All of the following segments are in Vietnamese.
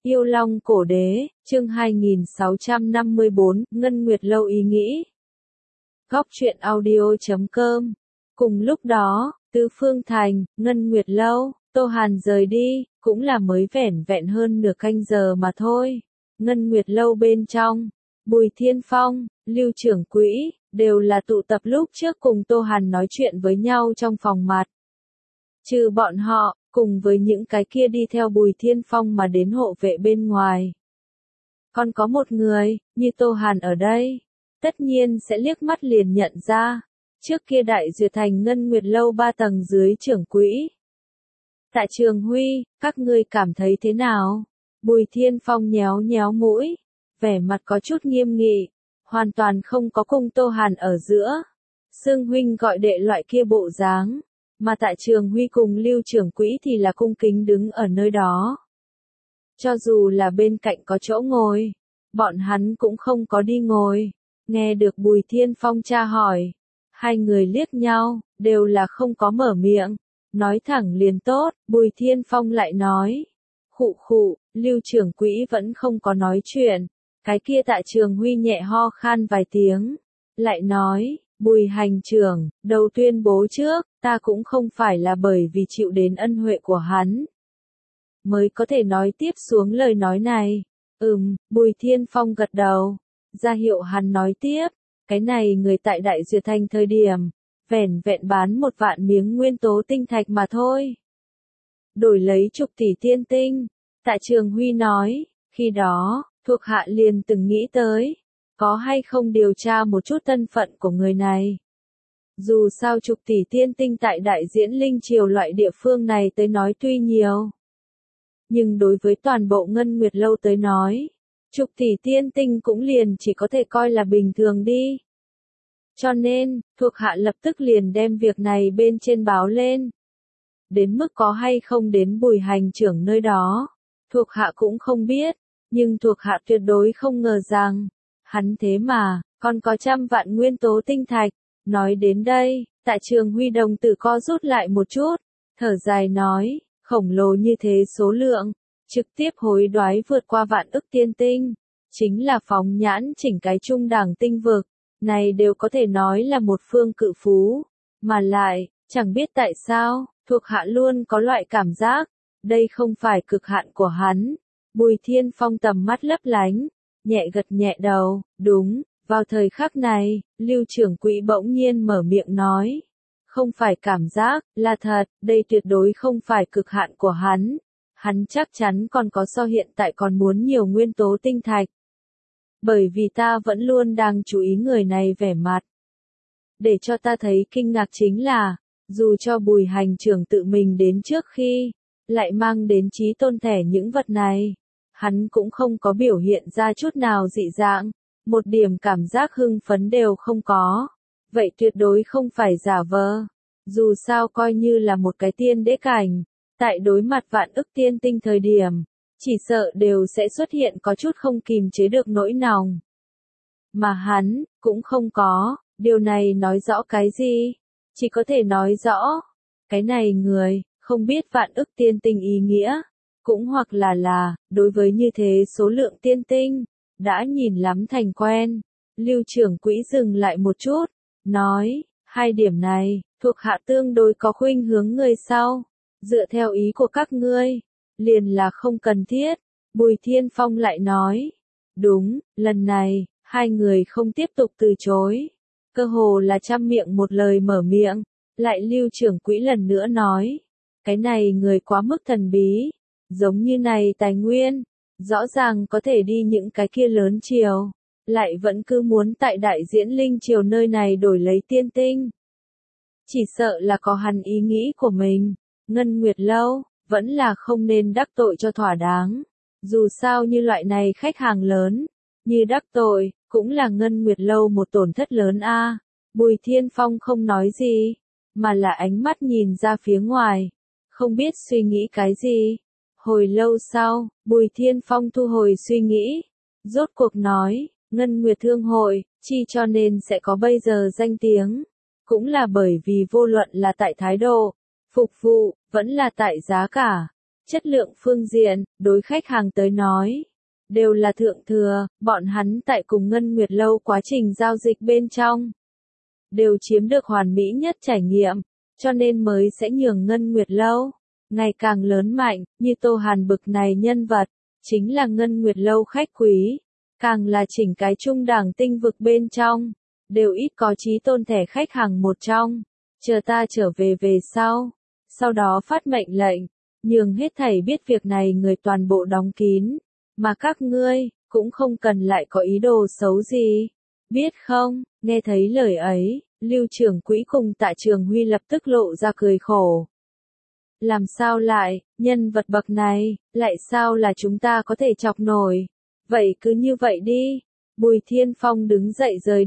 Yêu Long Cổ Đế, chương 2654, Ngân Nguyệt Lâu ý nghĩ. Góc truyện audio.com. Cùng lúc đó, Tứ Phương Thành, Ngân Nguyệt Lâu, Tô Hàn rời đi, cũng là mới vẻn vẹn hơn nửa canh giờ mà thôi. Ngân Nguyệt Lâu bên trong, Bùi Thiên Phong, Lưu Trưởng Quỹ, đều là tụ tập lúc trước cùng Tô Hàn nói chuyện với nhau trong phòng mặt. Trừ bọn họ, cùng với những cái kia đi theo Bùi Thiên Phong mà đến hộ vệ bên ngoài. Còn có một người, như Tô Hàn ở đây, tất nhiên sẽ liếc mắt liền nhận ra. Trước kia Đại Duyệt Thành Ngân Nguyệt Lâu 3 tầng dưới trưởng quỹ. Tại Trường Huy, các ngươi cảm thấy thế nào? Bùi Thiên Phong nhéo nhéo mũi, vẻ mặt có chút nghiêm nghị, hoàn toàn không có cùng Tô Hàn ở giữa. Sương huynh gọi đệ loại kia bộ dáng, mà tại Trường Huy cùng Lưu Trưởng Quỹ thì là cung kính đứng ở nơi đó. Cho dù là bên cạnh có chỗ ngồi, bọn hắn cũng không có đi ngồi. Nghe được Bùi Thiên Phong tra hỏi, hai người liếc nhau, đều là không có mở miệng. Nói thẳng liền tốt, Bùi Thiên Phong lại nói. Khụ khụ, Lưu Trưởng Quỹ vẫn không có nói chuyện. Cái kia tại Trường Huy nhẹ ho khan vài tiếng. Lại nói, Bùi hành trưởng, đầu tuyên bố trước, ta cũng không phải là bởi vì chịu đến ân huệ của hắn mới có thể nói tiếp xuống lời nói này. Bùi Thiên Phong gật đầu, ra hiệu hắn nói tiếp. Cái này người tại Đại Duyệt Thành thời điểm, vẻn vẹn bán 1 vạn miếng nguyên tố tinh thạch mà thôi. Đổi lấy chục tỷ tiên tinh. Tại Trường Huy nói, khi đó, thuộc hạ liền từng nghĩ tới, có hay không điều tra một chút thân phận của người này. Dù sao chục tỷ tiên tinh tại Đại Diễn Linh Triều loại địa phương này tới nói tuy nhiều, nhưng đối với toàn bộ Ngân Nguyệt Lâu tới nói, chục tỷ tiên tinh cũng liền chỉ có thể coi là bình thường đi. Cho nên, thuộc hạ lập tức liền đem việc này bên trên báo lên. Đến mức có hay không đến Bùi hành trưởng nơi đó, thuộc hạ cũng không biết, nhưng thuộc hạ tuyệt đối không ngờ rằng, hắn thế mà, còn có 100 vạn nguyên tố tinh thạch. Nói đến đây, tại Trường Huy đồng tử co rút lại một chút, thở dài nói, khổng lồ như thế số lượng, trực tiếp hối đoái vượt qua vạn ức tiên tinh, chính là phóng nhãn chỉnh cái trung đẳng tinh vực, này đều có thể nói là một phương cự phú, mà lại, chẳng biết tại sao, thuộc hạ luôn có loại cảm giác, đây không phải cực hạn của hắn. Bùi Thiên Phong tầm mắt lấp lánh, nhẹ gật nhẹ đầu, đúng. Vào thời khắc này, Lưu Trưởng Quỹ bỗng nhiên mở miệng nói. Không phải cảm giác, là thật, đây tuyệt đối không phải cực hạn của hắn. Hắn chắc chắn còn có so hiện tại còn muốn nhiều nguyên tố tinh thạch. Bởi vì ta vẫn luôn đang chú ý người này vẻ mặt. Để cho ta thấy kinh ngạc chính là, dù cho Bùi hành trưởng tự mình đến trước khi, lại mang đến chí tôn thẻ những vật này, hắn cũng không có biểu hiện ra chút nào dị dạng. Một điểm cảm giác hưng phấn đều không có. Vậy tuyệt đối không phải giả vờ. Dù sao coi như là một cái tiên đế cảnh, tại đối mặt vạn ức tiên tinh thời điểm, chỉ sợ đều sẽ xuất hiện có chút không kìm chế được nỗi lòng. Mà hắn, cũng không có, điều này nói rõ cái gì? Chỉ có thể nói rõ, cái này người, không biết vạn ức tiên tinh ý nghĩa, cũng hoặc là, đối với như thế số lượng tiên tinh, đã nhìn lắm thành quen. Lưu Trưởng Quỹ dừng lại một chút, nói, hai điểm này, thuộc hạ tương đối có khuynh hướng người sau. Dựa theo ý của các ngươi, liền là không cần thiết. Bùi Thiên Phong lại nói, đúng, lần này, hai người không tiếp tục từ chối. Cơ hồ là trăm miệng một lời mở miệng, lại Lưu Trưởng Quỹ lần nữa nói, cái này người quá mức thần bí, giống như này tài nguyên. Rõ ràng có thể đi những cái kia lớn triều, lại vẫn cứ muốn tại Đại Diễn Linh Triều nơi này đổi lấy tiên tinh. Chỉ sợ là có hắn ý nghĩ của mình, Ngân Nguyệt Lâu, vẫn là không nên đắc tội cho thỏa đáng. Dù sao như loại này khách hàng lớn, như đắc tội, cũng là Ngân Nguyệt Lâu một tổn thất lớn a. Bùi Thiên Phong không nói gì, mà là ánh mắt nhìn ra phía ngoài, không biết suy nghĩ cái gì. Hồi lâu sau, Bùi Thiên Phong thu hồi suy nghĩ, rốt cuộc nói, Ngân Nguyệt Thương Hội, chi cho nên sẽ có bây giờ danh tiếng, cũng là bởi vì vô luận là tại thái độ, phục vụ, vẫn là tại giá cả, Chất lượng phương diện, đối khách hàng tới nói, đều là thượng thừa, bọn hắn tại cùng Ngân Nguyệt Lâu quá trình giao dịch bên trong, đều chiếm được hoàn mỹ nhất trải nghiệm, cho nên mới sẽ nhường Ngân Nguyệt Lâu ngày càng lớn mạnh, như Tô Hàn bực này nhân vật, chính là Ngân Nguyệt Lâu khách quý, càng là chỉnh cái trung đẳng tinh vực bên trong, đều ít có chí tôn thẻ khách hàng một trong, chờ ta trở về sau đó phát mệnh lệnh, nhường hết thảy biết việc này người toàn bộ đóng kín, mà các ngươi, cũng không cần lại có ý đồ xấu gì, biết không, nghe thấy lời ấy, Lưu trưởng quỹ cùng Tạ Trường Huy lập tức lộ ra cười khổ. Làm sao lại, nhân vật bậc này, lại sao là chúng ta có thể chọc nổi, vậy cứ như vậy đi, Bùi Thiên Phong đứng dậy rời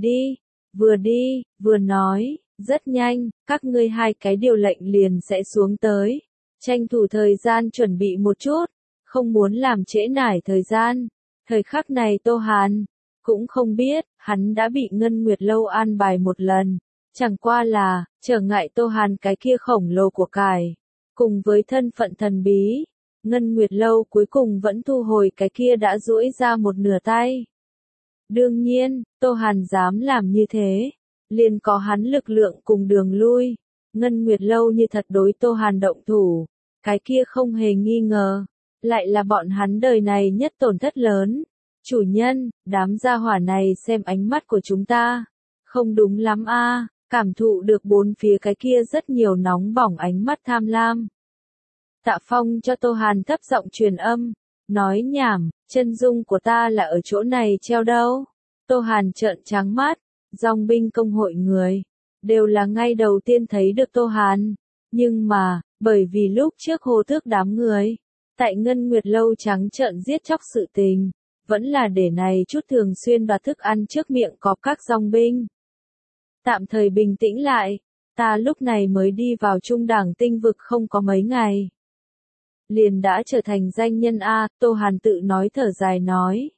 đi, vừa nói, rất nhanh, các ngươi hai cái điều lệnh liền sẽ xuống tới, tranh thủ thời gian chuẩn bị một chút, không muốn làm trễ nải thời gian, thời khắc này Tô Hàn, cũng không biết, hắn đã bị Ngân Nguyệt Lâu an bài một lần, chẳng qua là, trở ngại Tô Hàn cái kia khổng lồ của cải, cùng với thân phận thần bí, Ngân Nguyệt Lâu cuối cùng vẫn thu hồi cái kia đã duỗi ra một nửa tay. Đương nhiên, Tô Hàn dám làm như thế, liền có hắn lực lượng cùng đường lui, Ngân Nguyệt Lâu như thật đối Tô Hàn động thủ, cái kia không hề nghi ngờ, lại là bọn hắn đời này nhất tổn thất lớn. Chủ nhân, đám gia hỏa này xem ánh mắt của chúng ta, không đúng lắm a, cảm thụ được bốn phía cái kia rất nhiều nóng bỏng ánh mắt tham lam. Tạ Phong cho Tô Hàn thấp giọng truyền âm, nói nhảm, chân dung của ta là ở chỗ này treo đâu. Tô Hàn trợn trắng mắt, dòng binh công hội người, đều là ngay đầu tiên thấy được Tô Hàn, nhưng mà, bởi vì lúc trước Hồ Tước đám người, tại Ngân Nguyệt Lâu trắng trợn giết chóc sự tình, vẫn là để này chút thường xuyên đoạt thức ăn trước miệng có các dòng binh. Tạm thời bình tĩnh lại, ta lúc này mới đi vào trung đẳng tinh vực không có mấy ngày. Liền đã trở thành danh nhân A, Tô Hàn tự nói thở dài nói.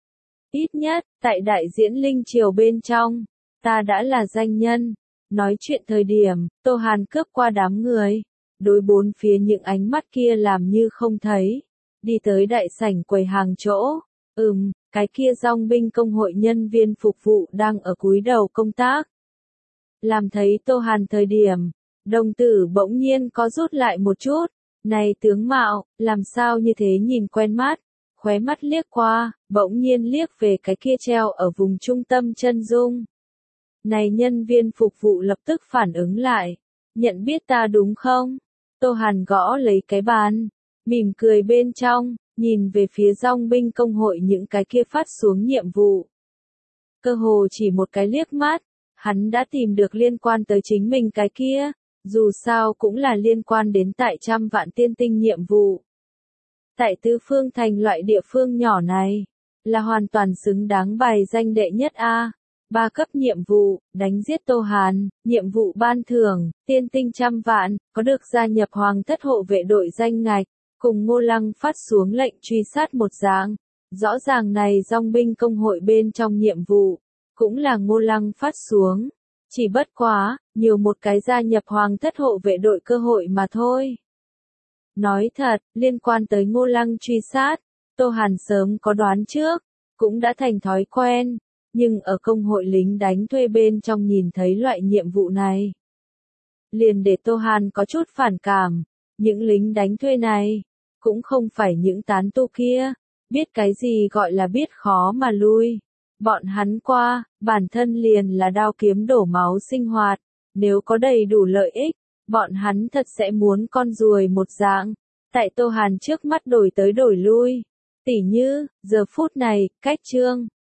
Ít nhất, tại đại diễn linh triều bên trong, ta đã là danh nhân. Nói chuyện thời điểm, Tô Hàn cướp qua đám người, đối bốn phía những ánh mắt kia làm như không thấy, đi tới đại sảnh quầy hàng chỗ. Cái kia dòng binh công hội nhân viên phục vụ đang ở cúi đầu công tác. Làm thấy Tô Hàn thời điểm, đồng tử bỗng nhiên có rút lại một chút, này tướng mạo, làm sao như thế nhìn quen mắt, khóe mắt liếc qua, bỗng nhiên liếc về cái kia treo ở vùng trung tâm chân dung. Này nhân viên phục vụ lập tức phản ứng lại, nhận biết ta đúng không? Tô Hàn gõ lấy cái bàn, mỉm cười bên trong, nhìn về phía dòng binh công hội những cái kia phát xuống nhiệm vụ. Cơ hồ chỉ một cái liếc mắt, hắn đã tìm được liên quan tới chính mình cái kia, dù sao cũng là liên quan đến tại 100 vạn tiên tinh nhiệm vụ. Tại Tứ Phương Thành loại địa phương nhỏ này, là hoàn toàn xứng đáng bài danh đệ nhất A. 3 cấp nhiệm vụ, đánh giết Tô Hàn, nhiệm vụ ban thưởng, tiên tinh 100 vạn, có được gia nhập Hoàng Thất hộ vệ đội danh ngạch, cùng Ngô Lăng phát xuống lệnh truy sát một dạng. Rõ ràng này dòng binh công hội bên trong nhiệm vụ, cũng là Ngô Lăng phát xuống. Chỉ bất quá, nhiều một cái gia nhập Hoàng Thất hộ vệ đội cơ hội mà thôi. Nói thật, liên quan tới Ngô Lăng truy sát, Tô Hàn sớm có đoán trước, cũng đã thành thói quen, nhưng ở công hội lính đánh thuê bên trong nhìn thấy loại nhiệm vụ này, liền để Tô Hàn có chút phản cảm, những lính đánh thuê này, cũng không phải những tán tu kia, biết cái gì gọi là biết khó mà lui. Bọn hắn qua, bản thân liền là đao kiếm đổ máu sinh hoạt, nếu có đầy đủ lợi ích, bọn hắn thật sẽ muốn con ruồi một dạng, tại Tô Hàn trước mắt đổi tới đổi lui. Tỉ như, giờ phút này, cách chương